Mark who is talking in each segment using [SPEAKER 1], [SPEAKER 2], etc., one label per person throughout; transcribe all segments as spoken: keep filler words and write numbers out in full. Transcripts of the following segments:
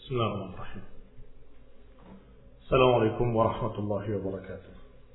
[SPEAKER 1] بسم الله الرحمن الرحيم. السلام عليكم ورحمة الله وبركاته.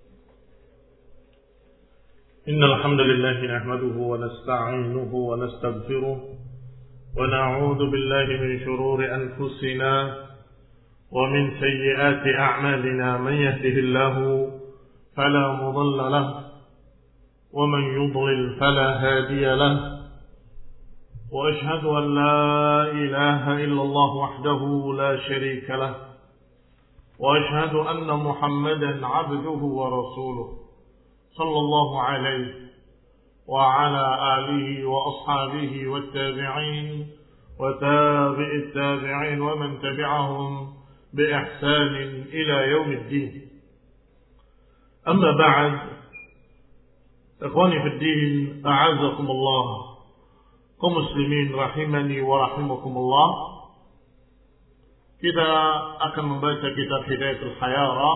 [SPEAKER 1] إن الحمد لله نحمده ونستعينه ونستغفره ونعوذ بالله من شرور أنفسنا ومن سيئات أعمالنا. من يهده الله فلا مضل له ومن يضلل فلا هادي له، وأشهد أن لا إله إلا الله وحده لا شريك له، وأشهد أن محمدا عبده ورسوله صلى الله عليه وعلى آله وأصحابه والتابعين وتابع التابعين ومن تبعهم بإحسان إلى يوم الدين. أما بعد، إخواني في الدين، أعزكم الله، kaum muslimin rahimani wa rahimakumullah. Kita akan membaca kitab Hidayatul Hayara,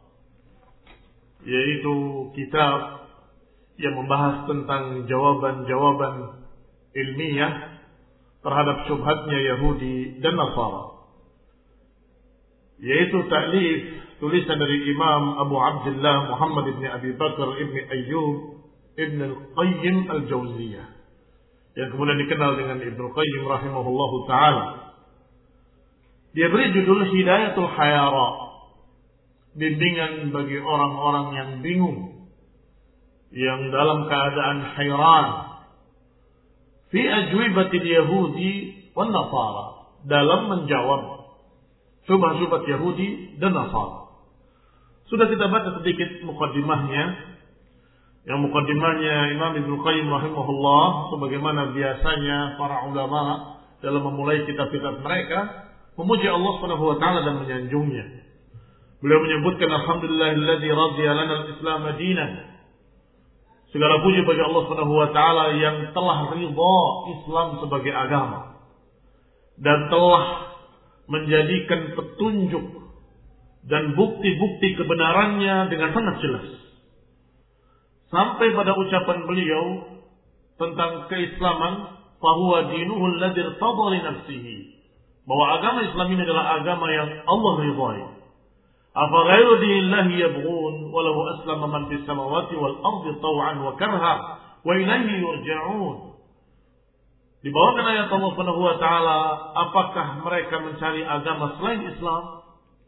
[SPEAKER 1] yaitu kitab yang membahas tentang jawaban-jawaban ilmiah terhadap syubhatnya Yahudi dan Nasara, yaitu ta'lif tulisan dari Imam Abu Abdullah Muhammad ibn Abi Bakar ibn Ayyub ibn Al-Qayyim Al-Jauziyah, yang kemudian dikenal dengan Ibnu Qayyim rahimahullahu ta'ala. Dia beri judul Hidayatul Hayara, bimbingan bagi orang-orang yang bingung, yang dalam keadaan hayran, fi ajwibatil Yahudi wan Nasara, dalam menjawab syubhat-syubhat Yahudi dan Nasara. Sudah kita baca sedikit mukaddimahnya. Yang mukaddimahnya Imam Ibnu Qayyim rahimahullah, sebagaimana biasanya para ulama dalam memulai kitab-kitab mereka memuji Allah Subhanahu wa taala dan menyanjungnya. Beliau menyebutkan alhamdulillahilladzi radiya lana al-islam dinan. Segala puji bagi Allah Subhanahu wa taala yang telah ridha Islam sebagai agama dan telah menjadikan petunjuk dan bukti-bukti kebenarannya dengan sangat jelas. Sampai pada ucapan beliau tentang keislaman, fahuwa dinuhu alladzi irtada li nafsihi, bahwa agama Islam ini adalah agama yang Allah ridhai. Afa ghairu dinillahi yabghun wa lahu aslama man fis samawati wal ardi taw'an wa karha wa ilayhi yurja'un. Dibawakan ayat Allah Subhanahu wa taala, apakah mereka mencari agama selain Islam?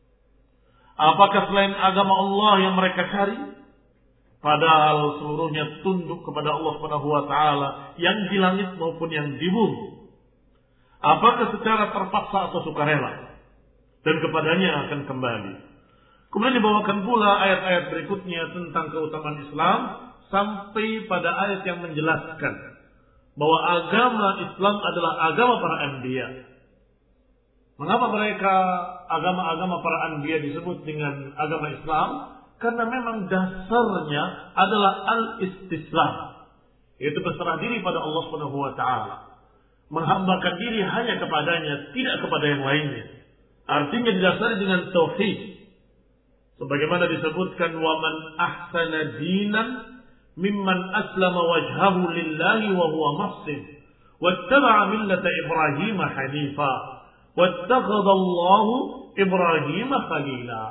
[SPEAKER 1] Apakah selain agama Allah yang mereka cari? Padahal seluruhnya tunduk kepada Allah Subhanahu wa taala yang di langit maupun yang di bumi. Apakah secara terpaksa atau sukarela, dan kepadanya akan kembali. Kemudian dibawakan pula ayat-ayat berikutnya tentang keutamaan Islam sampai pada ayat yang menjelaskan bahwa agama Islam adalah agama para anbiya. Mengapa mereka agama-agama para anbiya disebut dengan agama Islam? Karena memang dasarnya adalah al-istislam, yaitu berserah diri pada Allah Subhanahu wa taala, menghambakan diri hanya kepadanya, tidak kepada yang lainnya. Artinya didasari dengan tauhid, sebagaimana disebutkan wa man ahsana dinan mimman aslama wajhahu lillahi wa huwa muhsin wattaba'a millata Ibrahim hanifa wattakhadha Allahu Ibrahim khalila.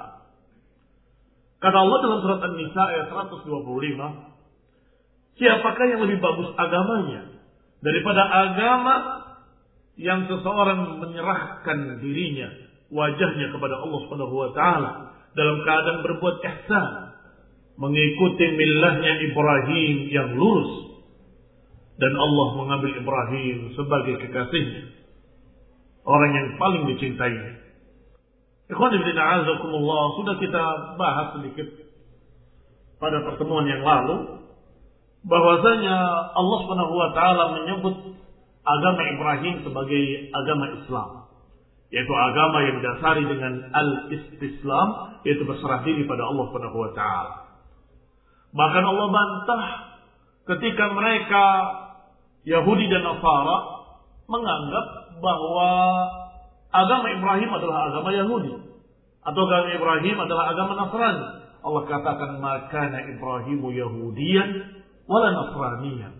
[SPEAKER 1] Kata Allah dalam surat An-Nisa ayat seratus dua puluh lima, siapakah yang lebih bagus agamanya daripada agama yang seseorang menyerahkan dirinya, wajahnya kepada Allah Subhanahu wa taala dalam keadaan berbuat ihsan, mengikuti millahnya Ibrahim yang lurus, dan Allah mengambil Ibrahim sebagai kekasihnya, orang yang paling dicintainya. Ikhwan fillah a'azakumullah, sudah kita bahas sedikit pada pertemuan yang lalu bahwasanya Allah Subhanahu wa taala menyebut agama Ibrahim sebagai agama Islam, yaitu agama yang didasari dengan al-istislam, yaitu berserah diri pada Allah Subhanahu wa taala. Bahkan Allah bantah ketika mereka Yahudi dan Nasara menganggap bahwa agama Ibrahim adalah agama Yahudi atau agama Ibrahim adalah agama Nasrani. Allah katakan makana Ibrahimu Yahudiyan wala Nasraniyan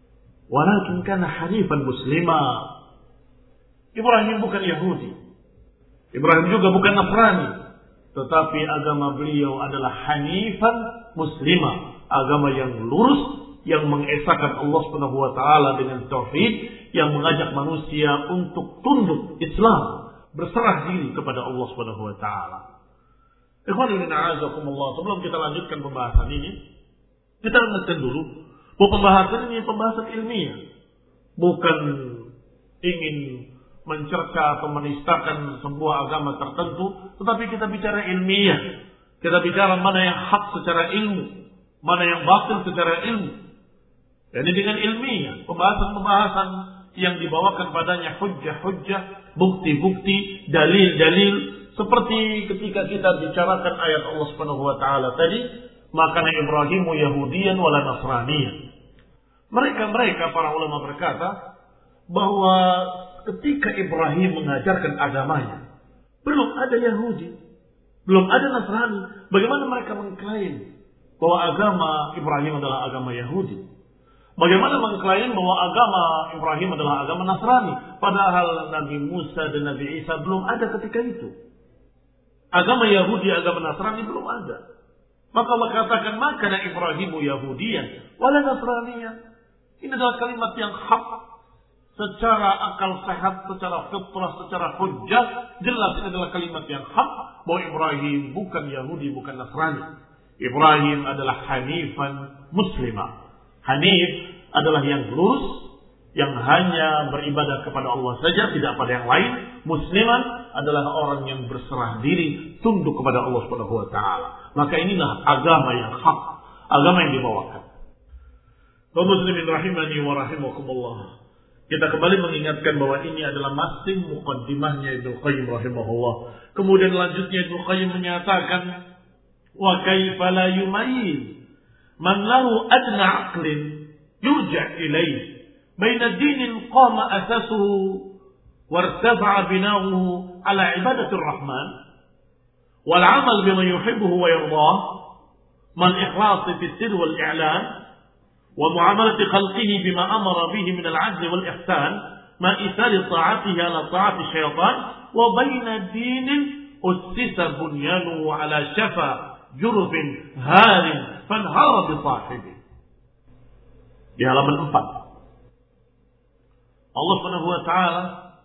[SPEAKER 1] walakin kana hanifan muslima. Ibrahim bukan Yahudi Ibrahim juga bukan Nasrani, tetapi agama beliau adalah hanifan muslimah, agama yang lurus, yang mengesahkan Allah Subhanahu wa taala dengan tauhid, yang mengajak manusia untuk tunduk Islam, berserah diri kepada Allah Subhanahu wa taala. Ikhwanuddin a'azakumullah, sebelum kita lanjutkan pembahasan ini, kita ingatkan dulu bahwa pembahasan ini pembahasan ilmiah, bukan ingin mencerca atau menistakan sebuah agama tertentu, tetapi kita bicara ilmiah. Kita bicara mana yang hak secara ilmu, mana yang batil secara ilmu. Jadi dengan ilmiah, pembahasan-pembahasan yang dibawakan padanya hujjah-hujjah, bukti-bukti, dalil-dalil, seperti ketika kita bicarakan ayat Allah Subhanahu wa taala tadi, makana Ibrahimu Yahudiyan wala Nasraniyan. Mereka-mereka para ulama berkata bahwa ketika Ibrahim mengajarkan agamanya, belum ada Yahudi, belum ada Nasrani. Bagaimana mereka mengklaim bahwa agama Ibrahim adalah agama Yahudi? Bagaimana mengklaim bahwa agama Ibrahim adalah agama Nasrani? Padahal Nabi Musa dan Nabi Isa belum ada ketika itu. Agama Yahudi, agama Nasrani belum ada. Maka Allah katakan, makana Ibrahimu Yahudiyan wala Nasraniyan. Ini adalah kalimat yang hak. Secara akal sehat, secara fitrah, secara hujjah, jelas ini adalah kalimat yang hak bahwa Ibrahim bukan Yahudi, bukan Nasrani. Ibrahim adalah hanifan muslimah. Hanif adalah yang lurus, yang hanya beribadah kepada Allah saja, tidak pada yang lain. Musliman adalah orang yang berserah diri, tunduk kepada Allah Subhanahu wa taala. Maka inilah agama yang hak, agama yang dibawakan. Kaum muslimin rahimani wa rahimakumullah. Kita kembali mengingatkan bahwa ini adalah masing muqaddimahnya Ibnu Qayyim rahimahullah. Kemudian lanjutnya Ibnu Qayyim menyatakan, wa kaifa la yumayyiz man lahu adna aqlin yurja' ilayhi baina dinin qama asasuhu wartafa'a bina'uhu ala ibadatir rahman wal 'amal bima yuhibbuhu wa yardah man ikhlasi fi sirr wal i'lan ومعاملة خلقه بما أمر به من العدل والإحسان ما إثار طاعته على طاعة الشيطان وبين دين أسس بنيانه على شفا جرف هار فانهار بصاحبه. Di halaman empat, Allah Subhanahu wa taala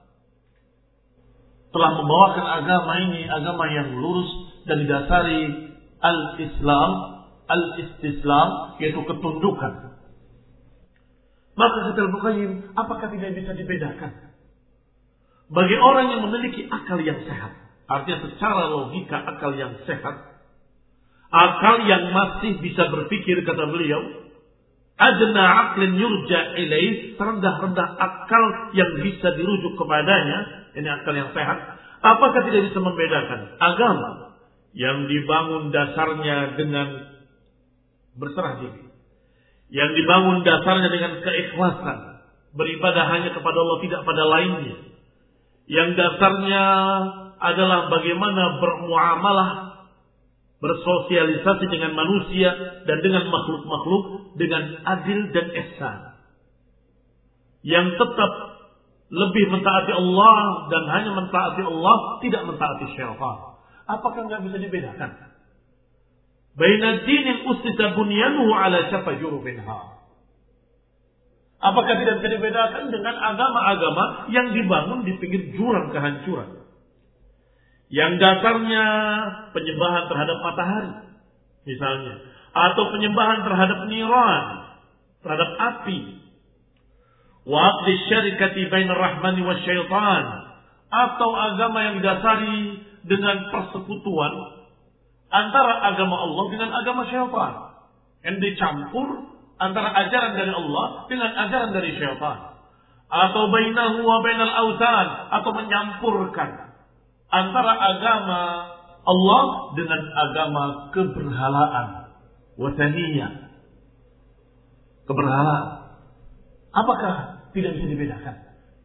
[SPEAKER 1] telah membawakan agama ini, agama yang lurus dan didasari al-Islam, al-istislam, yaitu ketundukan. Maka kata Ibnu Qayyim, apakah tidak bisa dibedakan bagi orang yang memiliki akal yang sehat, artinya secara logika akal yang sehat, akal yang masih bisa berpikir, kata beliau, adna aqlin yurja ilaih, terendah-rendah akal yang bisa dirujuk kepadanya, ini akal yang sehat. Apakah tidak bisa membedakan agama yang dibangun dasarnya dengan berserah diri, yang dibangun dasarnya dengan keikhlasan, beribadah hanya kepada Allah, tidak pada lainnya, yang dasarnya adalah bagaimana bermuamalah, bersosialisasi dengan manusia dan dengan makhluk-makhluk dengan adil dan ihsan, yang tetap lebih mentaati Allah dan hanya mentaati Allah, tidak mentaati syaitan. Apakah enggak bisa dibedakan? Baina dinin ustisa bunyanuhu ala syafa jurufin har. Apakah tidak bisa dibedakan dengan agama-agama yang dibangun di pinggir jurang kehancuran, yang dasarnya penyembahan terhadap matahari misalnya, atau penyembahan terhadap niran, terhadap api, wa aqdi syarikati bainar rahmani wasyaitan, atau agama yang didasari dengan persekutuan antara agama Allah dengan agama syaitan, yang dicampur antara ajaran dari Allah dengan ajaran dari syaitan, atau bainahu wa bainal autan, atau menyampurkan antara agama Allah dengan agama keberhalaan, wathaniyah, keberhalaan. Apakah tidak bisa dibedakan?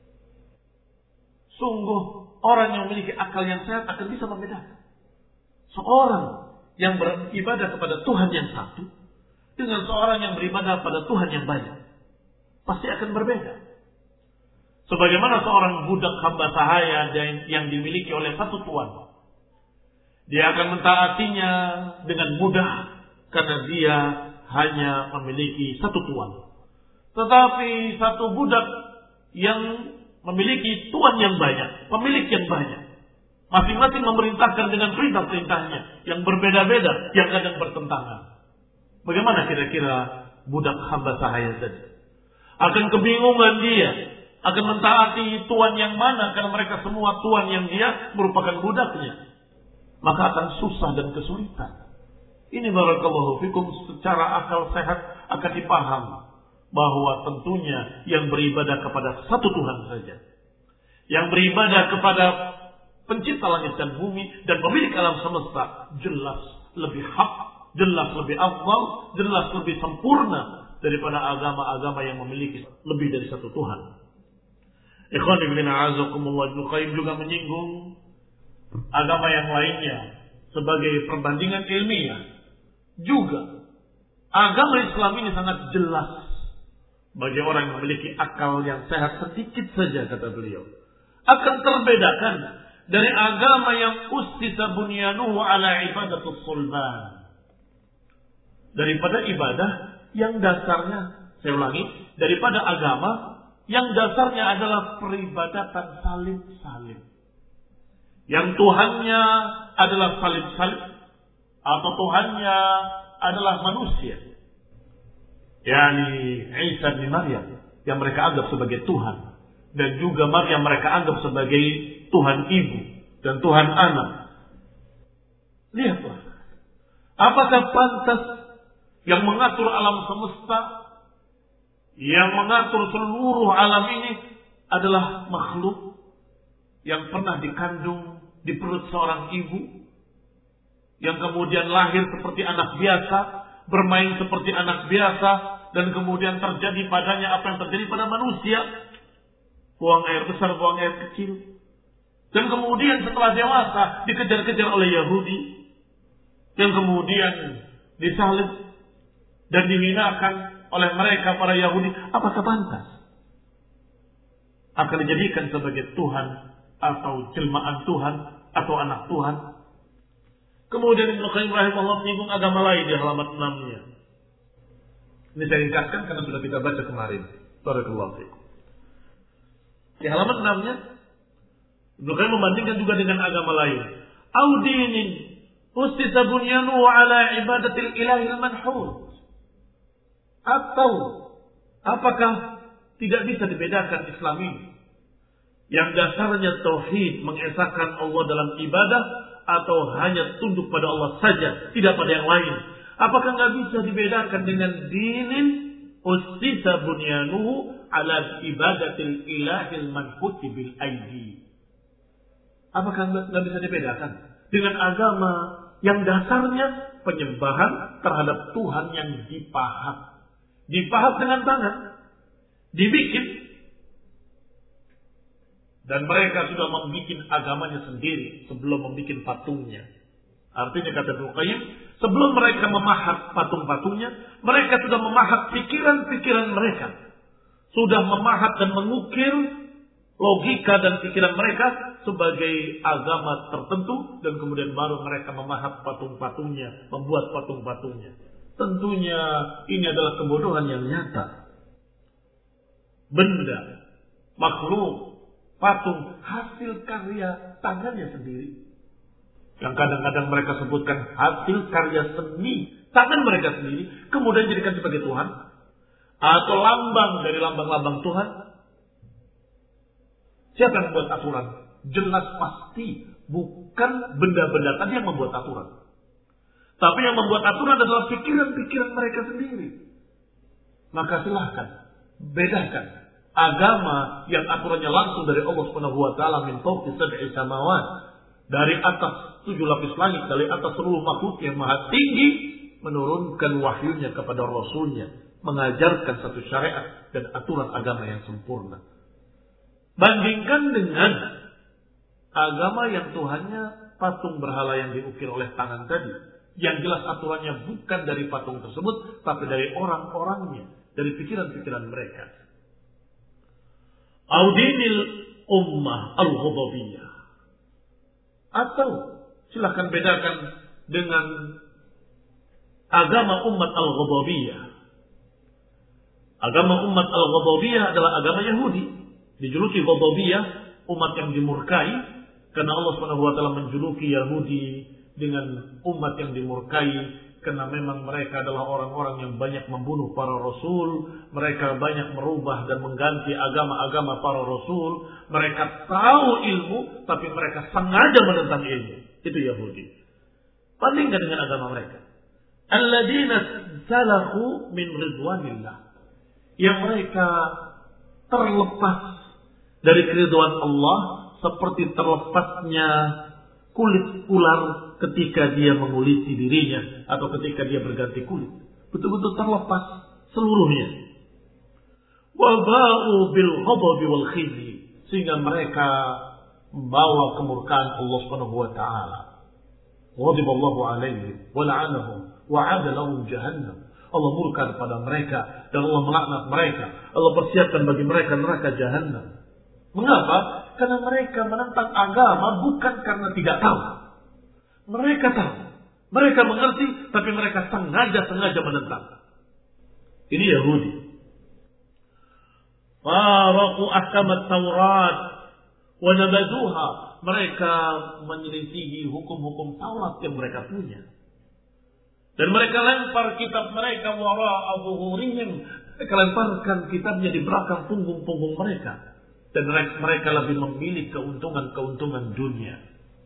[SPEAKER 1] Sungguh orang yang memiliki akal yang sehat akan bisa membedakan. Seorang yang beribadah kepada Tuhan yang satu dengan seorang yang beribadah pada Tuhan yang banyak pasti akan berbeda. Sebagaimana seorang budak hamba sahaya yang dimiliki oleh satu tuan. Dia akan mentaatinya dengan mudah karena dia hanya memiliki satu tuan. Tetapi satu budak yang memiliki tuan yang banyak, pemilik yang banyak, masing-masing memerintahkan dengan perintah-perintahnya yang berbeda-beda, yang kadang bertentangan. Bagaimana kira-kira budak hamba sahaya tadi? Akan kebingungan dia, akan mentaati tuan yang mana, karena mereka semua tuan yang dia merupakan budaknya. Maka akan susah dan kesulitan. Ini barakallahu fikum, secara akal sehat akan dipaham bahwa tentunya yang beribadah kepada satu Tuhan saja, yang beribadah kepada pencipta langit dan bumi dan pemilik alam semesta, jelas lebih hak, jelas lebih afdal, jelas lebih sempurna daripada agama-agama yang memiliki lebih dari satu Tuhan. Ikhwan ibn a'azakumullah, Ibnu Qayyim juga menyinggung agama yang lainnya sebagai perbandingan ilmiah. Juga agama Islam ini sangat jelas bagi orang yang memiliki akal yang sehat sedikit saja, kata beliau, akan terbedakan dari agama yang ustisa bunyanuhu ala ibadatus sulban, daripada ibadah yang dasarnya, saya ulangi, daripada agama yang dasarnya adalah peribadatan salib-salib, yang Tuhannya adalah salib-salib, atau Tuhannya adalah manusia, yakni Isa bin Maryam, yang mereka anggap sebagai Tuhan, dan juga Maryam mereka anggap sebagai Tuhan ibu dan Tuhan anak. Lihatlah, apakah pantas yang mengatur alam semesta, yang mengatur seluruh alam ini adalah makhluk yang pernah dikandung di perut seorang ibu, yang kemudian lahir seperti anak biasa, bermain seperti anak biasa, dan kemudian terjadi padanya apa yang terjadi pada manusia, buang air besar, buang air kecil, dan kemudian setelah dewasa dikejar-kejar oleh Yahudi, yang kemudian disalib dan dihinakan oleh mereka para Yahudi. Apakah pantas akan dijadikan sebagai Tuhan atau jelmaan Tuhan atau anak Tuhan? Kemudian Ibnu Qayyim rahimahullah menyinggung agama lain di halaman enam-nya. Ini saya ringkaskan karena sudah kita baca kemarin. Barakallahu fiikum. Di halaman enam-nya Ibnu Qayyim membandingkan juga dengan agama lain. Audinin ustisa bunyanuhu ala ibadatil ilahil manhud. Atau apakah tidak bisa dibedakan Islam ini, yang dasarnya tauhid, mengesahkan Allah dalam ibadah, atau hanya tunduk pada Allah saja, tidak pada yang lain? Apakah nggak bisa dibedakan dengan dinin ustisa bunyanuhu ala ibadatil ilahil manhuti bil aidi? Apakah nggak bisa dibedakan dengan agama yang dasarnya penyembahan terhadap Tuhan yang dipahat, dipahat dengan tangan, dibikin? Dan mereka sudah membuat agamanya sendiri sebelum membuat patungnya. Artinya kata Ibnu Qayyim, sebelum mereka memahat patung-patungnya, mereka sudah memahat pikiran-pikiran mereka. Sudah memahat dan mengukir logika dan pikiran mereka sebagai agama tertentu, dan kemudian baru mereka memahat patung-patungnya, membuat patung-patungnya. Tentunya ini adalah kebodohan yang nyata. Benda, makhluk, patung hasil karya tangannya sendiri, yang kadang-kadang mereka sebutkan hasil karya seni tangan mereka sendiri, kemudian dijadikan sebagai Tuhan atau lambang dari lambang-lambang Tuhan. Siapa yang membuat aturan? Jelas pasti bukan benda-benda tadi yang membuat aturan, tapi yang membuat aturan adalah pikiran-pikiran mereka sendiri. Maka silahkan bedakan agama yang aturannya langsung dari Allah Subhanahu wa taala, min fawqi sab'i samawat, dari atas tujuh lapis langit, dari atas seluruh makhluk yang maha tinggi, menurunkan wahyunya kepada Rasulnya, mengajarkan satu syariat dan aturan agama yang sempurna. Bandingkan dengan agama yang Tuhannya patung berhala yang diukir oleh tangan tadi, yang jelas aturannya bukan dari patung tersebut, tapi dari orang-orangnya, dari pikiran-pikiran mereka. Au dinil ummah al-ghadabiyah. Atau silahkan bedakan dengan agama umat al-ghadabiyah. Agama umat al-ghadabiyah adalah agama Yahudi. Dijuluki ghadabiyah, umat yang dimurkai, karena Allah Subhanahu wa taala menjuluki Yahudi dengan umat yang dimurkai, karena memang mereka adalah orang-orang yang banyak membunuh para rasul, mereka banyak merubah dan mengganti agama-agama para rasul, mereka tahu ilmu tapi mereka sengaja menentang ilmu. Itu Yahudi. Bandingkan dengan agama mereka. Alladzina salakhu min ridwanillah. Yang mereka terlepas dari keridhaan Allah seperti terlepasnya kulit ular ketika dia menguliti dirinya atau ketika dia berganti kulit. Betul-betul terlepas seluruhnya. Wa ba'u bil ghadabi wal khizi, sehingga mereka membawa kemurkaan Allah Subhanahu wa taala. Ghadiballahu alaihim wa la'anahum wa 'ada lahum jahannam. Allah murka kepada mereka dan Allah melaknat mereka. Allah persiapkan bagi mereka neraka jahannam. Mengapa? Karena mereka menentang agama bukan karena tidak tahu. Mereka tahu. Mereka mengerti, tapi mereka sengaja-sengaja menentang. Ini Yahudi. Faraqu ahkam at-Taurat wa nabaduha. Mereka menyelisihi hukum-hukum Taurat yang mereka punya. Dan mereka lempar kitab mereka wara'a zuhurihim. Mereka lemparkan kitabnya di belakang punggung-punggung mereka. Dan mereka lebih memilih keuntungan-keuntungan dunia.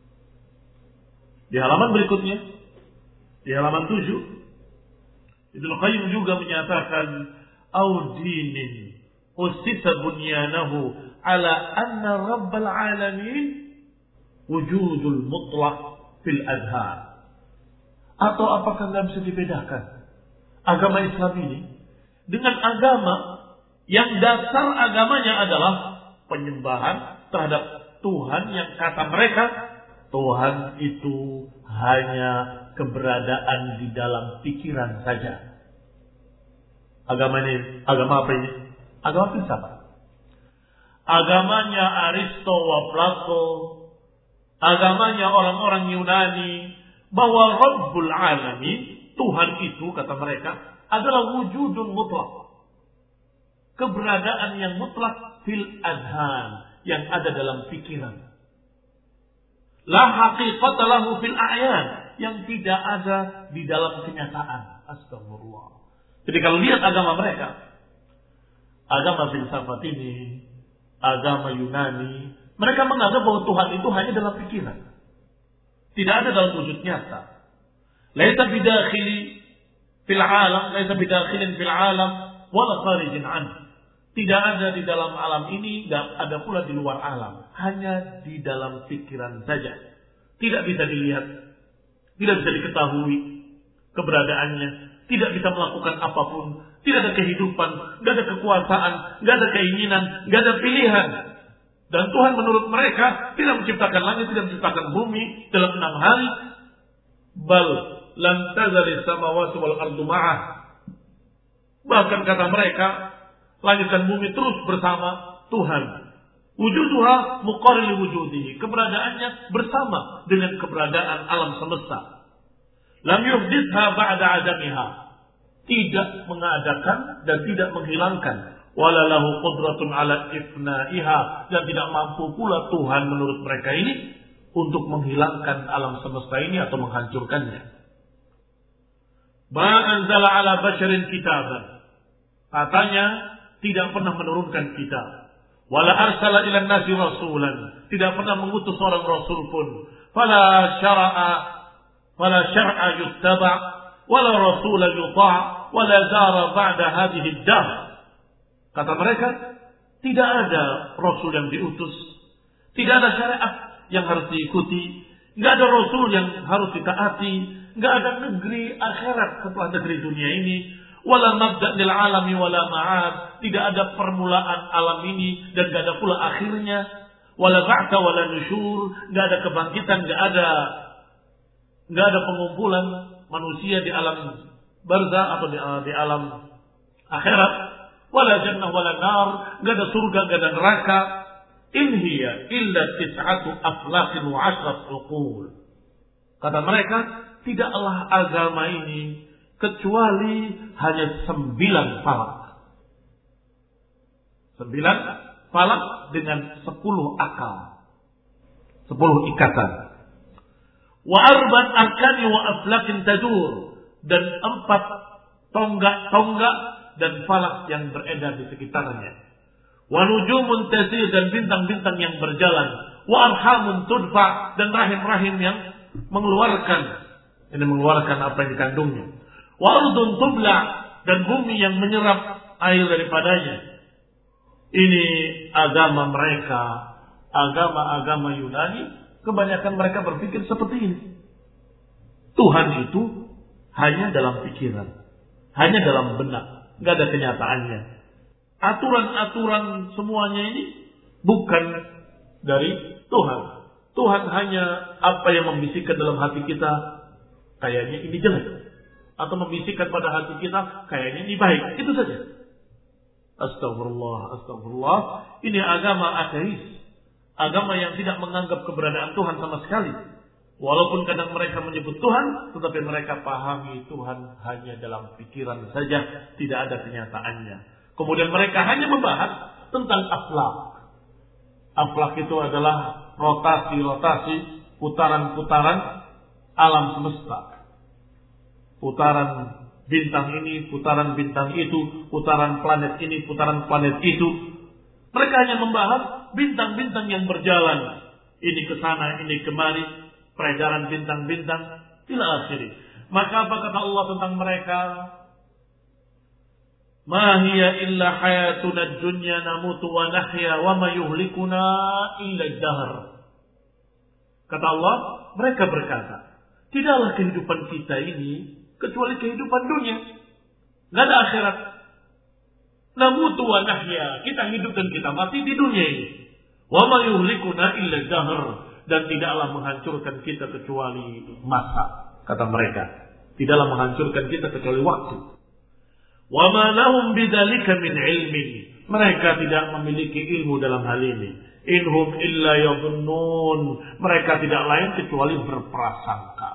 [SPEAKER 1] Di halaman berikutnya, di halaman tujuh, Ibnu Qayyim juga menyatakan, "Au dinin usisa bunyanahu ala anna rabbal alamin wujudul mutlaq fil adhar." Atau apakah tidak bisa dibedakan agama Islam ini dengan agama yang dasar agamanya adalah penyembahan terhadap Tuhan yang kata mereka Tuhan itu hanya keberadaan di dalam pikiran saja. Agama ini, agama apa ini? Agama filsafat. Agamanya Aristo wa Plato, agamanya orang-orang Yunani, bahwa Rabbul Alamin, Tuhan itu kata mereka adalah wujudun mutlak, keberadaan yang mutlak fil adhan, yang ada dalam pikiran. La haqiqata lahu fil a'yan, yang tidak ada di dalam kenyataan. Astagfirullah. Jadi kalau lihat agama mereka, agama filsafat ini, agama Yunani, mereka menganggap bahwa Tuhan itu hanya dalam pikiran. Tidak ada dalam wujud nyata. Laisa bidakhili fil alam, laisa bidakhilin fil alam wala kharijin anhu. Tidak ada di dalam alam ini, dan ada pula di luar alam. Hanya di dalam pikiran saja. Tidak bisa dilihat, tidak bisa diketahui keberadaannya, tidak bisa melakukan apapun, tidak ada kehidupan, tidak ada kekuasaan, tidak ada keinginan, tidak ada pilihan. Dan Tuhan menurut mereka tidak menciptakan langit, tidak menciptakan bumi dalam enam hari. Bal lam tazali samawati wal ardu ma'ah. Bahkan kata mereka, langit dan bumi terus bersama Tuhan. Wujuduha muqarril wujudihi. Keberadaannya bersama dengan keberadaan alam semesta. Lam yuhditha ba'da adamiha. Tidak mengadakan dan tidak menghilangkan. Wala lahu qudratun ala ifna'iha, dan tidak mampu pula Tuhan menurut mereka ini untuk menghilangkan alam semesta ini atau menghancurkannya. Ma anzala ala basharin kitaban. Katanya tidak pernah menurunkan kitab. Wala arsala ila nasi rasulan. Tidak pernah mengutus seorang rasul pun. Fala syara'a fala syar'a yuttaba' wala rasula yuta' wala zara ba'da hadhihi ad-dahr. Kata mereka, tidak ada rasul yang diutus, tidak ada syariat yang harus diikuti, nggak ada rasul yang harus ditaati, nggak ada negeri akhirat setelah negeri dunia ini, wala mabda' lil alami wala ma'ad, tidak ada permulaan alam ini dan nggak ada pula akhirnya, wala ba'tha wala nusyur, nggak ada kebangkitan, nggak ada nggak ada pengumpulan manusia di alam barzah atau di, di alam akhirat. wala jannah wala nar, enggak ada surga, enggak ada neraka. In hiya illa tis'atu aflaqin wa 'ashrat uqul. Kata mereka, tidaklah agama ini kecuali hanya sembilan falak. Sembilan falak dengan sepuluh akal. Sepuluh ikatan. Wa arbat arkani wa aflakin tadur. Dan empat tonggak-tonggak dan falak yang beredar di sekitarnya. Wa nujumun tasir dan bintang-bintang yang berjalan. Wa arhamun tudfa dan rahim-rahim yang mengeluarkan. Ini mengeluarkan apa yang dikandungnya. Wa ardun tubla dan bumi yang menyerap air daripadanya. Ini agama mereka, agama-agama Yunani. Kebanyakan mereka berpikir seperti ini. Tuhan itu hanya dalam pikiran, hanya dalam benak, nggak ada kenyataannya. Aturan-aturan semuanya ini bukan dari Tuhan. Tuhan hanya apa yang membisikkan dalam hati kita, kayaknya ini jelek, atau membisikkan pada hati kita, kayaknya ini baik. Itu saja. Astagfirullah, astagfirullah. Ini agama ateis, agama yang tidak menganggap keberadaan Tuhan sama sekali. Walaupun kadang mereka menyebut Tuhan, tetapi mereka pahami Tuhan hanya dalam pikiran saja, tidak ada kenyataannya. Kemudian mereka hanya membahas tentang akhlak. Akhlak itu adalah rotasi-rotasi, putaran-putaran alam semesta. Putaran bintang ini, putaran bintang itu, putaran planet ini, putaran planet itu. Mereka hanya membahas bintang-bintang yang berjalan. Ini ke sana, ini kemari. Peredaran bintang-bintang ila akhiri. Maka apa kata Allah tentang mereka? Ma hiya illa hayatuna dunya namutu wa nahya wa ma yuhlikuna illa ad-dahr. Kata Allah, mereka berkata, tidaklah kehidupan kita ini kecuali kehidupan dunia. Enggak ada akhirat. Namutu wa nahya, kita hidup dan kita mati di dunia ini. Wa ma yuhlikuna illa ad-dahr. Dan tidaklah menghancurkan kita kecuali masa, kata mereka. Tidaklah menghancurkan kita kecuali waktu. Wa ma lahum bidzalika min ilmin. Mereka tidak memiliki ilmu dalam hal ini. Inhum illa yadhunnun. Mereka tidak lain kecuali berprasangka.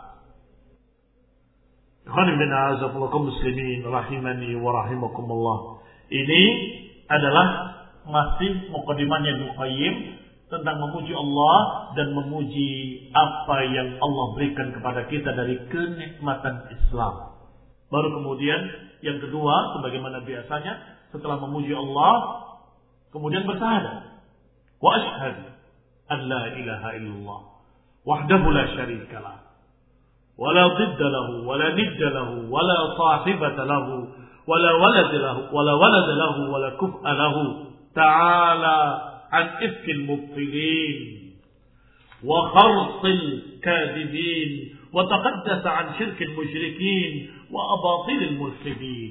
[SPEAKER 1] Khairin a'azakumullah muslimin rahimani wa rahimakumullah. Ini adalah masih mukadimahnya Ibnu Qayyim tentang memuji Allah dan memuji apa yang Allah berikan kepada kita dari kenikmatan Islam. Baru kemudian yang kedua, sebagaimana biasanya, setelah memuji Allah, kemudian bersyahadat. Wa ashhadu an la ilaha illallah wahdahu la syarika lah, wa la dhidda lahu, wa la nidda lahu, wa la sahibata lahu, wa la walad lahu, wa la walad lahu, wa la kuf'a lahu, ta'ala عن إفك المبطلين وخرص الكاذبين وتقدس عن شرك المشركين وأباطيل الملحدين.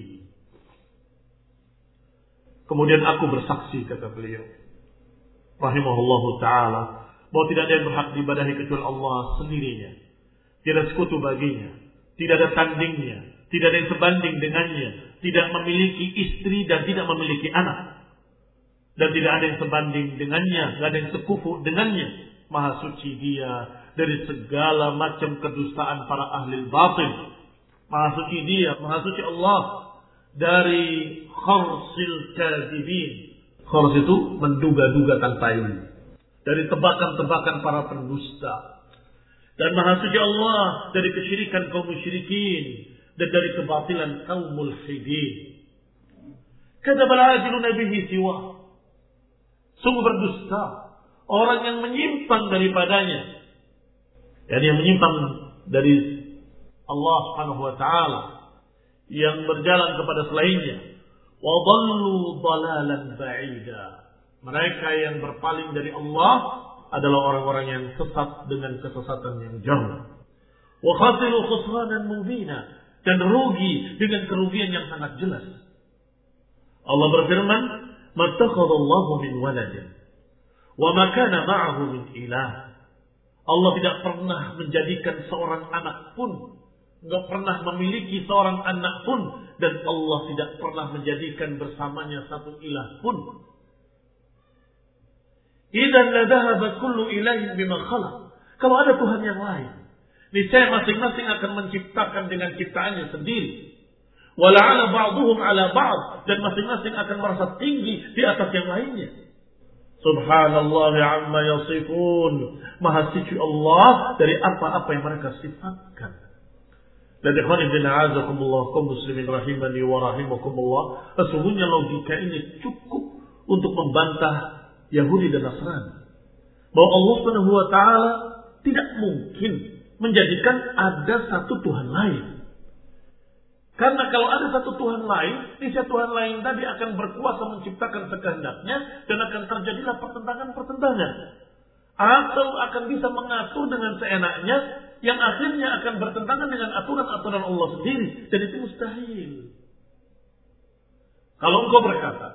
[SPEAKER 1] Kemudian aku bersaksi, kata beliau rahimahullahu ta'ala, bahwa tidak ada yang berhak diibadahi kecuali Allah sendirinya. Tidak ada sekutu baginya, tidak ada tandingnya, tidak ada yang sebanding dengannya, tidak memiliki istri dan tidak memiliki anak. Dan tidak ada yang sebanding dengannya, tidak ada yang sekufu dengannya. Maha suci dia dari segala macam kedustaan para ahli batil. Maha suci dia, maha suci Allah dari kharsil kadzibin. Khars itu menduga-duga tanpa ilmu. Dari tebakan-tebakan para pendusta. Dan maha suci Allah dari kesyirikan kaum musyrikin dan dari kebatilan kaum mulhidin. Kadzabal adiluna bihi siwa. Sungguh berdusta orang yang menyimpang daripadanya, dan yang menyimpang dari Allah Subhanahu wa taala, yang berjalan kepada selainnya. Wa dhallu dhalalan ba'ida. Mereka yang berpaling dari Allah adalah orang-orang yang sesat dengan kesesatan yang jauh. Wa khasiru khusranan mubina, dan rugi dengan kerugian yang sangat jelas. Allah berfirman, mattakhadallahu min waladin wa ma kana ma'ahu min ilah. Allah tidak pernah menjadikan seorang anak pun, Enggak pernah memiliki seorang anak pun. Dan Allah tidak pernah menjadikan bersamanya satu ilah pun. Idzan la dhahaba kullu ilahin bima khalaq. Kalau ada Tuhan yang lain, niscaya masing-masing akan menciptakan dengan ciptaannya sendiri. Wala'ala ba'duhum 'ala ba'd, dan masing-masing akan merasa tinggi di atas yang lainnya. Subhanallah 'amma yasifun. Maha suci Allah dari apa-apa yang mereka sifatkan. Dan ikhwan fillah a'azakumullah, kaum muslimin rahimani wa rahimakumullah, sesungguhnya logika ini cukup untuk membantah Yahudi dan Nasrani. Bahwa Allah Subhanahu wa taala tidak mungkin menjadikan ada satu Tuhan lain. Karena kalau ada satu Tuhan lain, niscaya Tuhan lain tadi akan berkuasa menciptakan sekehendaknya dan akan terjadilah pertentangan-pertentangan. Atau akan bisa mengatur dengan seenaknya yang akhirnya akan bertentangan dengan aturan-aturan Allah sendiri. Dan itu mustahil. Kalau engkau berkata,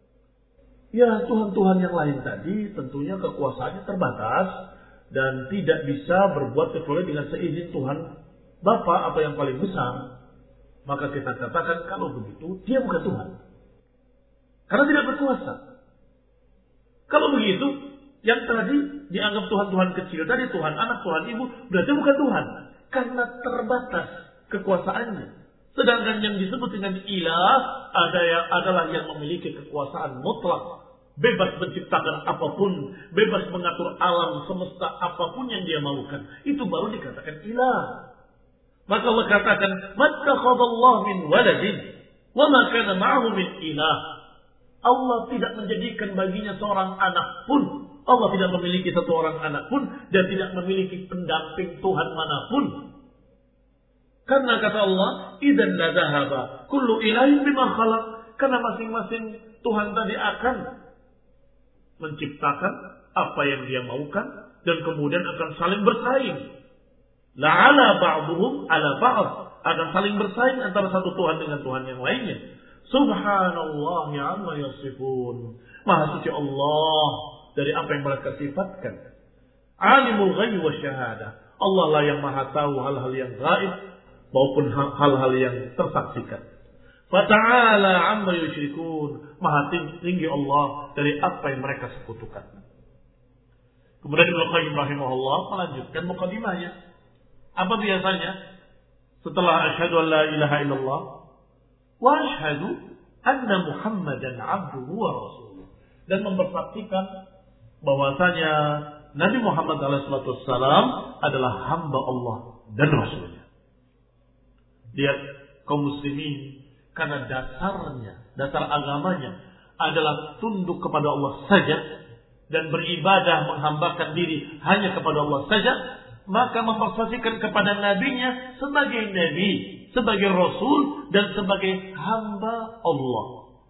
[SPEAKER 1] ya Tuhan-Tuhan yang lain tadi tentunya kekuasaannya terbatas dan tidak bisa berbuat kecuali dengan seizin Tuhan Bapa atau yang paling besar. Maka kita katakan kalau begitu dia bukan Tuhan. Karena tidak berkuasa. Kalau begitu, yang tadi dianggap Tuhan-Tuhan kecil tadi, Tuhan anak, Tuhan ibu, berarti bukan Tuhan. Karena terbatas kekuasaannya. Sedangkan yang disebut dengan ilah ada yang, adalah yang memiliki kekuasaan mutlak. Bebas menciptakan apapun. Bebas mengatur alam semesta apapun yang dia maukan. Itu baru dikatakan ilah. Maka Allah katakan, "Mattakhadallahu min waladin, wa ma kana ma'ahu min ilah." Allah tidak menjadikan baginya seorang anak pun. Allah tidak memiliki satu orang anak pun dan tidak memiliki pendamping Tuhan manapun. Karena kata Allah, "Idzan la dhahaba kullu ilahin bima khalaq." Karena masing-masing Tuhan tadi akan menciptakan apa yang dia maukan dan kemudian akan saling bersaing. La'ala ba'duhum 'ala ba'd, akan saling bersaing antara satu Tuhan dengan Tuhan yang lainnya. Subhanallah 'amma yasifun. Maha suci Allah dari apa yang mereka sifatkan. Alimul ghaib wa syahadah. Allah lah yang maha tahu hal-hal yang gaib maupun hal-hal yang tersaksikan. Fata'ala 'amma yusyrikun. Maha tinggi Allah dari apa yang mereka sekutukan. Kemudian Ibnu Qayyim rahimahullah melanjutkan mukadimahnya. Apa biasanya? Setelah asyhadu an la ilaha illallah wa asyhadu anna Muhammadan abduhu wa rasuluh, dan mempersaksikan bahwasanya Nabi Muhammad alaihi wasallam adalah hamba Allah dan rasulnya. Lihat kaum muslimin, karena dasarnya, dasar agamanya adalah tunduk kepada Allah saja dan beribadah menghambakan diri hanya kepada Allah saja, maka mempersaksikan kepada nabinya sebagai nabi, sebagai rasul dan sebagai hamba Allah.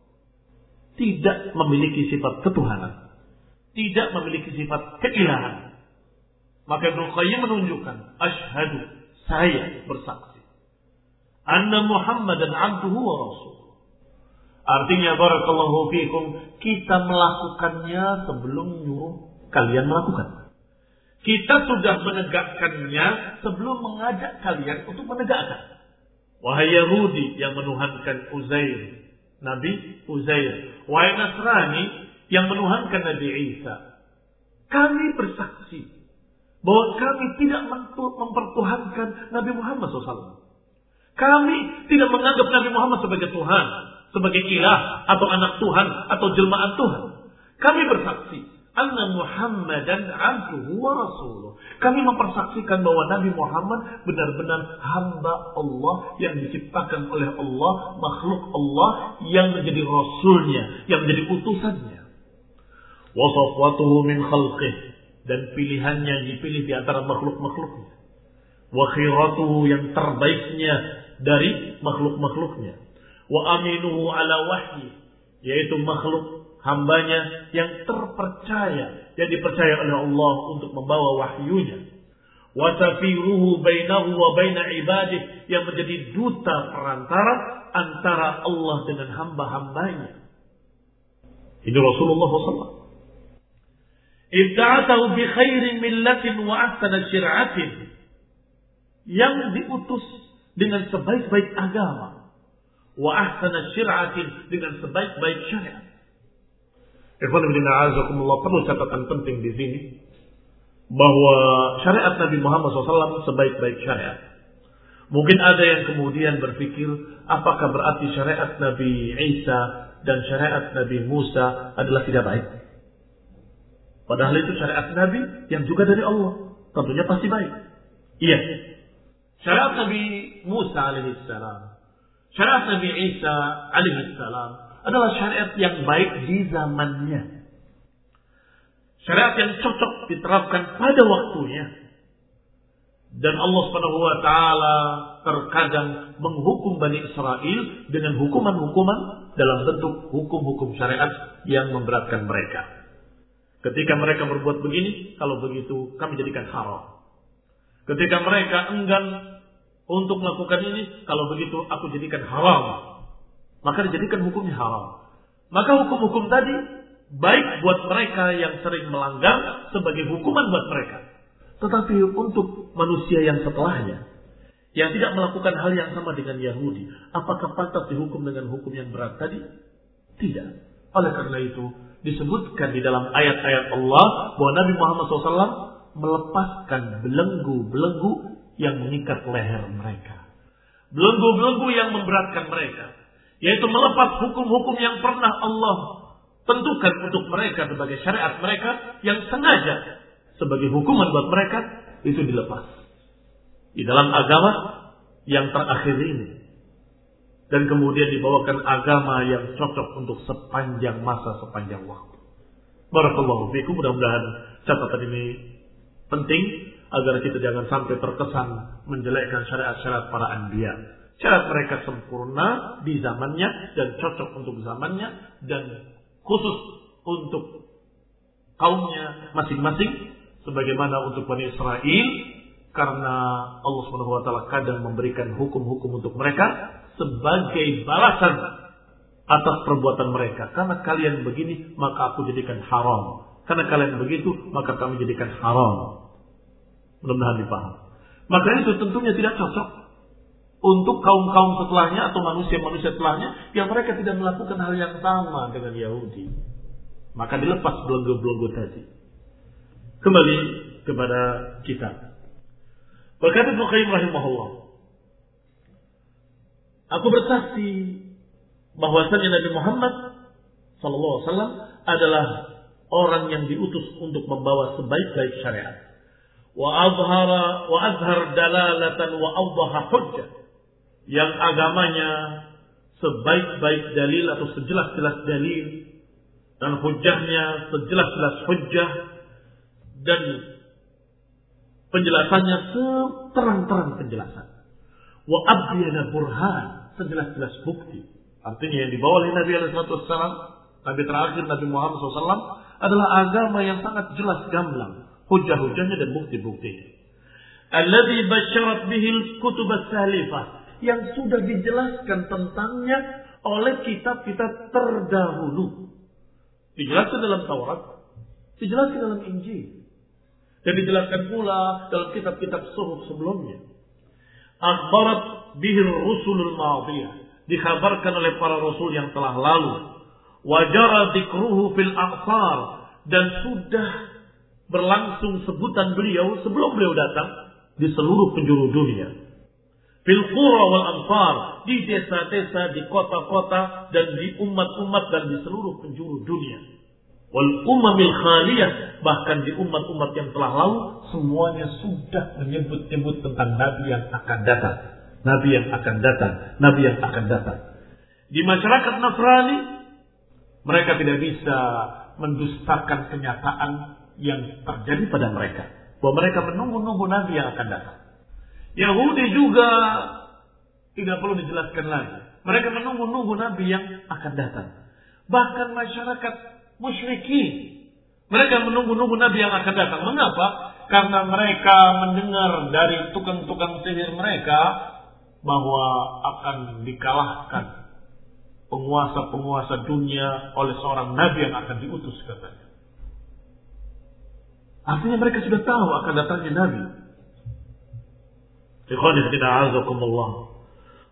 [SPEAKER 1] Tidak memiliki sifat ketuhanan, tidak memiliki sifat keilahan. Maka Ibnu Qayyim menunjukkan, asyhadu, saya bersaksi, anna Muhammadan abduhu wa rasuluh. Artinya barakallahu fiikum, kita melakukannya sebelum nyuruh kalian melakukan. Kita sudah menegakkannya sebelum mengajak kalian untuk menegakkan. Wahai Yahudi yang menuhankan Uzair, Nabi Uzair. Wahai Nasrani yang menuhankan Nabi Isa. Kami bersaksi bahwa kami tidak mempertuhankan Nabi Muhammad shallallahu alaihi wasallam. Kami tidak menganggap Nabi Muhammad sebagai Tuhan, sebagai ilah, atau anak Tuhan, atau jelmaan Tuhan. Kami bersaksi anna Muhammadan abduhu wa rasuluh. Kami mempersaksikan bahwa Nabi Muhammad benar-benar hamba Allah yang diciptakan oleh Allah, makhluk Allah yang menjadi rasulnya, yang menjadi utusannya. Wa safwatuhu min khalqih, dan pilihannya dipilih di antara makhluk-makhluknya. Wa khiratuhu, yang terbaiknya dari makhluk-makhluknya. Wa aminuhu ala wahyi, yaitu makhluk hambanya yang terpercaya, yang dipercaya oleh Allah untuk membawa wahyunya. Wa safiruhu bainahu wa baina ibadih, yang menjadi duta perantara antara Allah dengan hamba-hambanya. Ini Rasulullah shallallahu alaihi wasallam. Ibta'atahu bi khairin millatin wa ahsana syir'atin, yang diutus dengan sebaik-baik agama. Wa ahsana syir'atin dengan sebaik-baik syariat. Ikhwan fillah a'azakumullah, perlu catatan penting di sini bahwa syariat Nabi Muhammad shallallahu alaihi wasallam sebaik-baik syariat. Mungkin ada yang kemudian berpikir, apakah berarti syariat Nabi Isa dan syariat Nabi Musa adalah tidak baik? Padahal itu syariat Nabi yang juga dari Allah, tentunya pasti baik. Iya. Syariat Nabi Musa alaihissalam, syariat Nabi Isa alaihissalam adalah syariat yang baik di zamannya. Syariat yang cocok diterapkan pada waktunya. Dan Allah Subhanahu wa taala terkadang menghukum Bani Israel dengan hukuman-hukuman dalam bentuk hukum-hukum syariat yang memberatkan mereka. Ketika mereka berbuat begini, kalau begitu kami jadikan haram. Ketika mereka enggan untuk melakukan ini, kalau begitu aku jadikan haram. Maka dijadikan hukumnya haram. Maka hukum-hukum tadi baik buat mereka yang sering melanggar sebagai hukuman buat mereka. Tetapi untuk manusia yang setelahnya, yang tidak melakukan hal yang sama dengan Yahudi, apakah pantas dihukum dengan hukum yang berat tadi? Tidak. Oleh karena itu, disebutkan di dalam ayat-ayat Allah bahwa Nabi Muhammad shallallahu alaihi wasallam melepaskan belenggu-belenggu yang mengikat leher mereka. Belenggu-belenggu yang memberatkan mereka. Yaitu melepas hukum-hukum yang pernah Allah tentukan untuk mereka sebagai syariat mereka, yang sengaja sebagai hukuman buat mereka, itu dilepas. Di dalam agama yang terakhir ini. Dan kemudian dibawakan agama yang cocok untuk sepanjang masa, sepanjang waktu. Barakallahu fiikum. Mudah-mudahan catatan ini penting agar kita jangan sampai terkesan menjelekkan syariat-syariat para anbiya. Syariat mereka sempurna di zamannya dan cocok untuk zamannya dan khusus untuk kaumnya masing-masing, sebagaimana untuk Bani Israel, karena Allah Subhanahu wa taala kadang memberikan hukum-hukum untuk mereka sebagai balasan atas perbuatan mereka. Karena kalian begini, maka aku jadikan haram. Karena kalian begitu, maka kami jadikan haram. Mudah-mudahan dipaham. Maka itu tentunya tidak cocok untuk kaum-kaum setelahnya atau manusia-manusia setelahnya yang mereka tidak melakukan hal yang sama dengan Yahudi. Maka dilepas belenggu-belenggu tadi. Kembali kepada kita. Berkata Ibnu Qayyim rahimahullah, aku bersaksi bahwasanya Nabi Muhammad sallallahu alaihi wasallam adalah orang yang diutus untuk membawa sebaik-baik syariat. Wa azhara wa azhar dalalatan wa awdaha hujjah. Yang agamanya sebaik-baik dalil atau sejelas-jelas dalil, dan hujjahnya sejelas-jelas hujjah, dan penjelasannya seterang-terang penjelasan. Wa abyana burhan, sejelas-jelas bukti. Artinya yang dibawa oleh Nabi alaihi wasallam, Nabi terakhir Nabi Muhammad shallallahu alaihi wasallam, adalah agama yang sangat jelas gamblang, hujah-hujahnya dan bukti-buktinya. Alladzi basyarat bihil kutub as-salifah, yang sudah dijelaskan tentangnya oleh kitab-kitab terdahulu. Dijelaskan dalam Taurat, dijelaskan dalam Injil, dan dijelaskan pula dalam kitab-kitab suhuf sebelumnya. Akhbarat bihir rusulul madiyah, dikhabarkan oleh para rasul yang telah lalu. Wajara dzikruhu fil aqsar, dan sudah berlangsung sebutan beliau sebelum beliau datang di seluruh penjuru dunia. Fil qura wal anfar, di desa-desa, di kota-kota, dan di umat-umat dan di seluruh penjuru dunia. Wal umamil khaliyah, bahkan di umat-umat yang telah lalu semuanya sudah menyebut-nyebut tentang nabi yang akan datang, nabi yang akan datang, nabi yang akan datang. Di masyarakat Nasrani, mereka tidak bisa mendustakan kenyataan yang terjadi pada mereka, bahwa mereka menunggu-nunggu nabi yang akan datang. Yahudi juga tidak perlu dijelaskan lagi. Mereka menunggu-nunggu nabi yang akan datang. Bahkan masyarakat musyrikin, mereka menunggu-nunggu nabi yang akan datang. Mengapa? Karena mereka mendengar dari tukang-tukang sihir mereka bahwa akan dikalahkan penguasa-penguasa dunia oleh seorang nabi yang akan diutus katanya. Artinya mereka sudah tahu akan datangnya nabi. Ikhwani fillah a'azakumullah.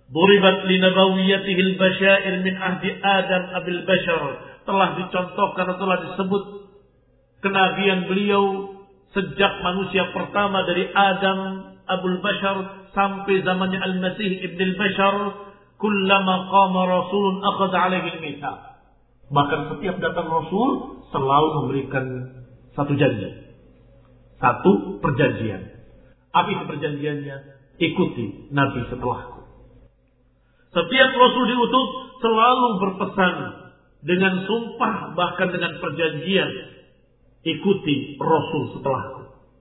[SPEAKER 1] Duribat li nabawiyatihi al-basyair min ahdi Adam abil bashar. Telah dicontohkan atau telah disebut kenabian beliau sejak manusia pertama dari Adam abul bashar sampai zamannya Al-Masih ibn al-Bashar. Kullama qama rasulun akhadha alaihi al-mitsaq. Bahkan setiap datang rasul selalu memberikan satu janji, satu perjanjian. Apa itu perjanjiannya? Ikuti nabi setelahku. Setiap rasul diutus selalu berpesan dengan sumpah bahkan dengan perjanjian, ikuti rasul setelahku.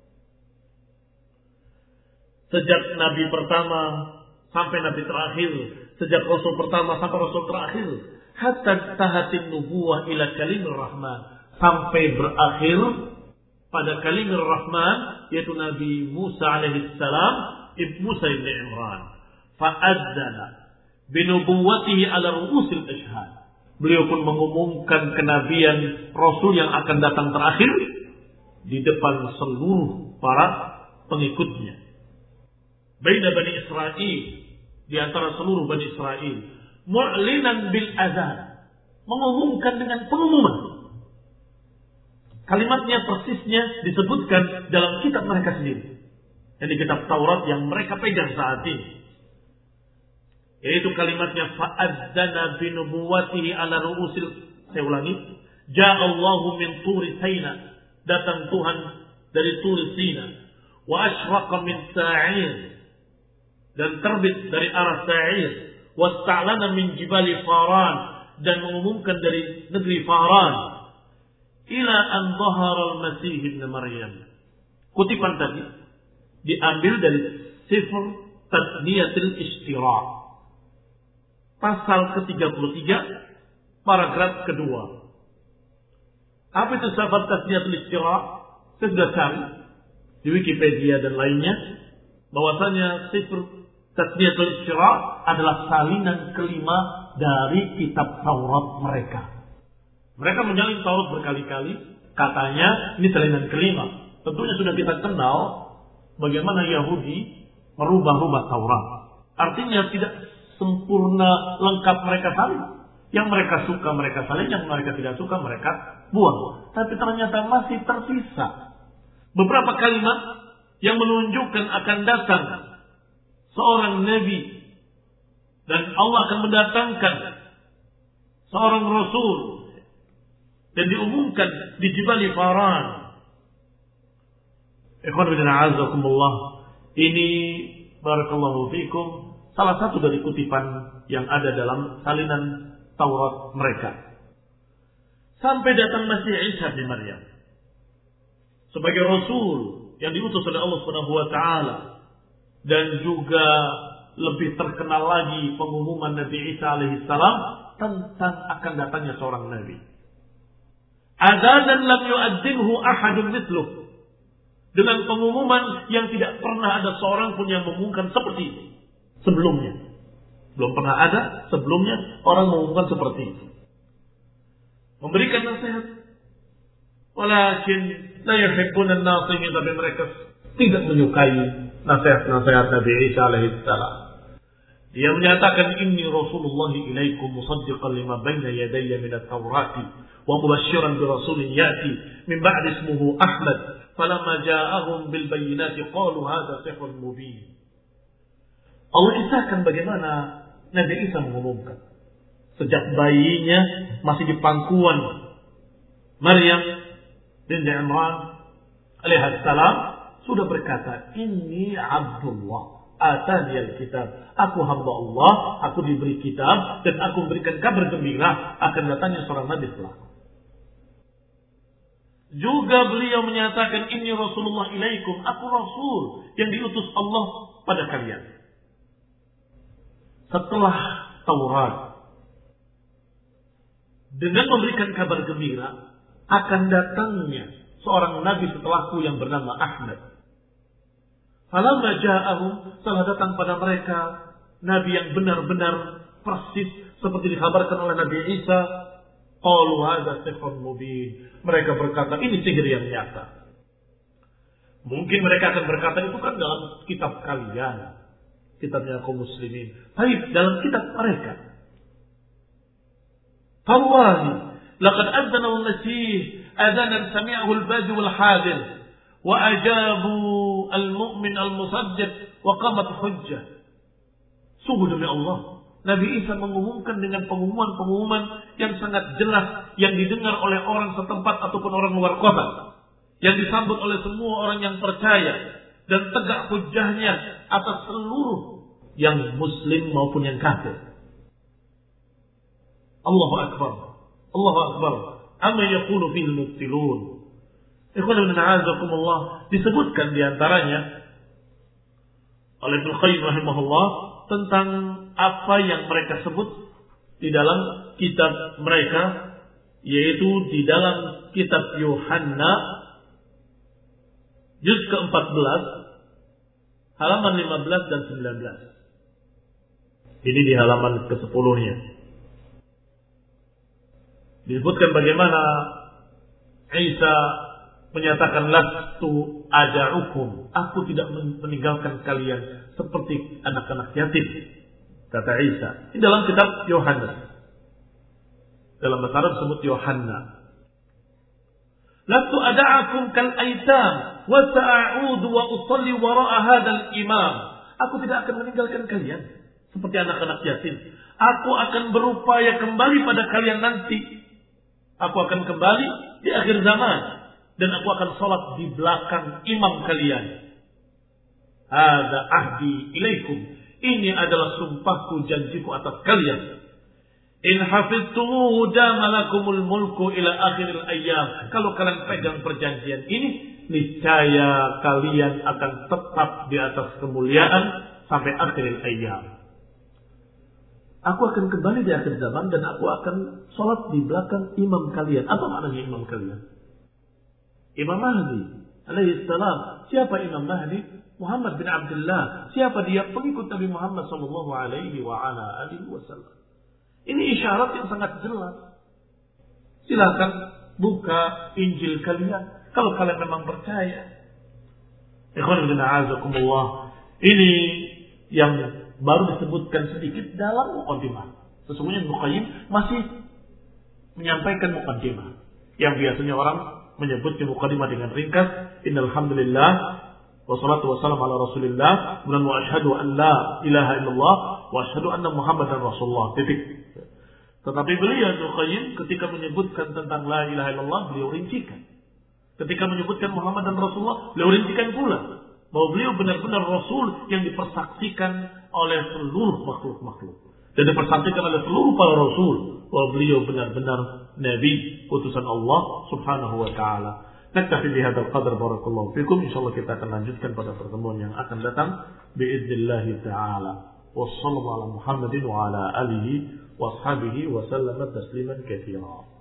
[SPEAKER 1] Sejak nabi pertama sampai nabi terakhir, sejak rasul pertama sampai rasul terakhir, hatta tahatin nubuwah ila kalimir rahman, sampai berakhir pada kalimir rahman, yaitu Nabi Musa alaihi salam, ibn Musa ibn Imran. Fa'adzana binubuwatihi ala ru'usil ashhad. Beliau pun mengumumkan kenabian rasul yang akan datang terakhir di depan seluruh para pengikutnya. Baina Bani Israel, di antara seluruh Bani Israel, mu'linan bil azan, mengumumkan dengan pengumuman. Kalimatnya persisnya disebutkan dalam kitab mereka sendiri, yang di kitab Taurat yang mereka pegang saat ini. Yaitu kalimatnya fa'adzana binubuwatihi ala ru'usil, saya ulangi, ja'allahu min turi Sina, datang Tuhan dari turi Sina, wa ashraqa min Sa'ir, dan terbit dari arah Sa'ir, wa sta'lana min jibali Faran, dan mengumumkan dari negeri Faran, ila an dhahara al-Masih ibn Maryam. Kutipan tadi diambil dari Sifr Tadniyatil Ishtira, pasal ke tiga puluh tiga, paragraf kedua. Apa itu Sifr Tadniyatil Ishtira? Saya sudah cari di Wikipedia dan lainnya, bahwasanya Sifr Tadniyatil Ishtira adalah salinan kelima dari kitab Taurat mereka. Mereka menyalin Taurat berkali-kali, katanya ini salinan kelima. Tentunya sudah kita kenal bagaimana Yahudi merubah-rubah Taurat. Artinya tidak sempurna lengkap mereka salin. Yang mereka suka mereka salin, yang mereka tidak suka mereka buang. Tapi ternyata masih tersisa beberapa kalimat yang menunjukkan akan datang seorang nabi dan Allah akan mendatangkan seorang rasul, dan diumumkan di Jibali Faran. Ikhwan fillah a'azzakumullah. Ini barakallahu fikum salah satu dari kutipan yang ada dalam salinan Taurat mereka. Sampai datang Masih Isa bin Maryam sebagai rasul yang diutus oleh Allah Subhanahu wa taala, dan juga lebih terkenal lagi pengumuman Nabi Isa alaihi salam tentang akan datangnya seorang nabi. Adzan lam yu'adzimhu ahadun mithluh, dengan pengumuman yang tidak pernah ada seorang pun yang mengumumkan seperti itu sebelumnya. Belum pernah ada sebelumnya orang mengumumkan seperti itu. Memberikan nasihat. Walakin la yuhibbuna an-nasihin, tapi mereka tidak menyukai nasihat-nasihat Nabi Isa alaihi salam. Dia menyatakan, inni Rasulullah ilaikum musaddiqan lima baina yadayya min at-Taurati wa mubasysyiran bi rasulin ya'ti min ba'di ismuhu Ahmad, falamma ja'ahum bil bayyinati qalu hadza sihrun mubin. Allah kisahkan bagaimana Nabi Isa mengumumkan sejak bayinya masih di pangkuan Maryam binti Imran alaihi salam sudah berkata, inni Abdullah atani al-kitab, aku hamba Allah, aku diberi kitab, dan aku memberikan kabar gembira akan datangnya seorang nabi setelahku. Juga beliau menyatakan, inni Rasulullah ilaikum, aku rasul yang diutus Allah pada kalian. Setelah Taurat, dengan memberikan kabar gembira akan datangnya seorang nabi setelahku yang bernama Ahmad. Falamma ja'ahum, telah datang pada mereka nabi yang benar-benar persis seperti dikabarkan oleh Nabi Isa. Qalu hadza sihrun mubin. Mereka berkata, ini sihir yang nyata. Mungkin mereka akan berkata, itu kan dalam kitab kalian. kitabnya kaum muslimin. Baik, dalam kitab mereka. Tallahi, laqad adzana al-Masih adzanan sami'ahu al-badi wal-hadir wa ajabu al-mu'min al-musaddid wa qamat hujjah. Sungguh demi Allah, Nabi Isa mengumumkan dengan pengumuman-pengumuman yang sangat jelas, yang didengar oleh orang setempat ataupun orang luar kota, yang disambut oleh semua orang yang percaya, dan tegak hujahnya atas seluruh yang muslim maupun yang kafir. Allahu Akbar, Allahu Akbar. Amma yaqulu fil mubtilun. Ikhwan dan a'azakumullah, disebutkan diantaranya oleh Ibnu Qayyim rahimahullah tentang apa yang mereka sebut di dalam kitab mereka, yaitu di dalam kitab Yohanna juz keempat belas halaman lima belas dan sembilan belas. Ini di halaman kesepuluhnya. Disebutkan bagaimana Isa menyatakan lastu ada'ukum, aku tidak meninggalkan kalian seperti anak-anak yatim, kata Isa. Ini dalam kitab Yohanna. Dalam bahasa Arab disebut Yohanna. Lastu ada'akum kal aitam wa sa'udu wa usalli wara'a hadzal imam. Aku tidak akan meninggalkan kalian seperti anak-anak yatim. Aku akan berupaya kembali pada kalian nanti. Aku akan kembali di akhir zaman dan aku akan sholat di belakang imam kalian. Hadza ahdi ilaikum. Ini adalah sumpahku, janjiku atas kalian. In hafidtumuhu damalakumul mulku ila akhiril ayyam. Kalau kalian pegang perjanjian ini, niscaya kalian akan tetap di atas kemuliaan sampai akhiril ayyam. Aku akan kembali di akhir zaman dan aku akan sholat di belakang imam kalian. Apa maknanya imam kalian? Imam Mahdi alaihi salam. Siapa Imam Mahdi? Muhammad bin Abdullah. Siapa dia? Pengikut Nabi Muhammad sallallahu alaihi wa ala alihi wasallam. Ini isyarat yang sangat jelas. Silakan buka Injil kalian kalau kalian memang percaya. Ikhwan fillah a'azakumullah. Ini yang baru disebutkan sedikit dalam muqaddimah. Sesungguhnya Ibnu Qayyim masih menyampaikan muqaddimah yang biasanya orang menyebutnya muqaddimah dengan ringkas. Innal hamdalillah wassalatu wassalamu ala Rasulillah wa asyhadu an la ilaha illallah wa asyhadu anna Muhammadan Rasulullah. Titik. Tetapi beliau Ibnu Qayyim ketika menyebutkan tentang la ilaha illallah, beliau rincikan. Ketika menyebutkan Muhammad dan Rasulullah, beliau rincikan pula bahwa beliau benar-benar Rasul yang dipersaksikan oleh seluruh makhluk-makhluk dan dipersaksikan oleh seluruh para Rasul bahwa beliau benar-benar Nabi utusan Allah Subhanahu wa Ta'ala. Naktafi bihadzal qadar, barakallahu fikum. Insyaallah kita akan lanjutkan pada pertemuan yang akan datang biiznillah ta'ala. Wassallallahu ala Muhammadin wa ala alihi wa ashabihi wa sallama tasliman katsiran.